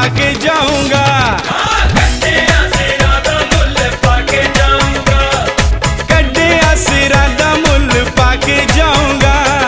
पाके जाऊंगा। कड्डिया सिरा दा मुल पाके जाऊंगा। कड्डिया सिरा दा मुल पाके जाऊंगा।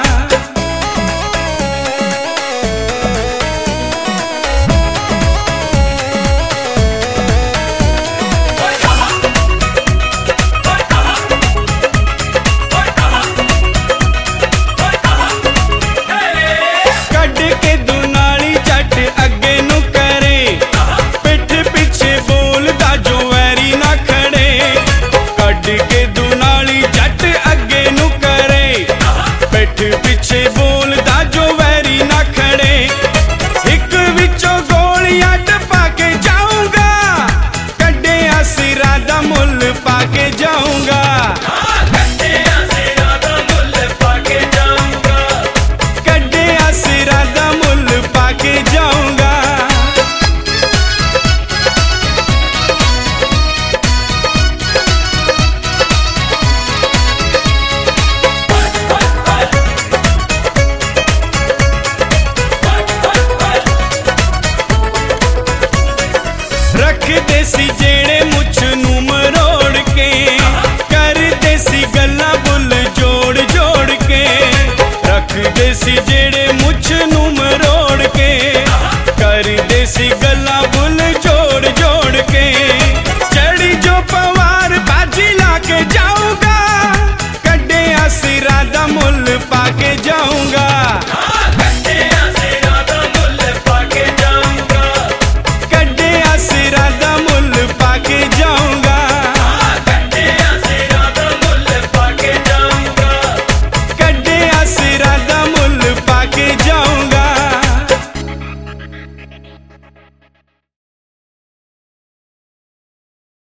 कड के दुनाली झट अगे नू करे, पिठ पिछे बोलदा जो वैरी ना खड़े। कड के दुनाली झट अगे नू करे, पिठ पिछे बोलदा जो वैरी ना खड़े। एक विचों गोलियां टपा के जाऊंगा, कड्डिया सिरा दा मुल पाके जाऊंगा। कड्डिया सिरा दा मुल पाके जाऊंगा। कड्डिया सिरा दा मुल पाके जाऊंगा। रख देसी जेड़े मुछ नू मरोड़ के, कर देसी गल्ला बुल जोड़ जोड़ के। रख देसी जेड़े मुछ नू मरोड़ के, कर देसी गल्ला बुल जोड़ जोड़ के। चढ़ी जो पवार बाजी ला के जाऊंगा, कड्डिया सिरा दा मुल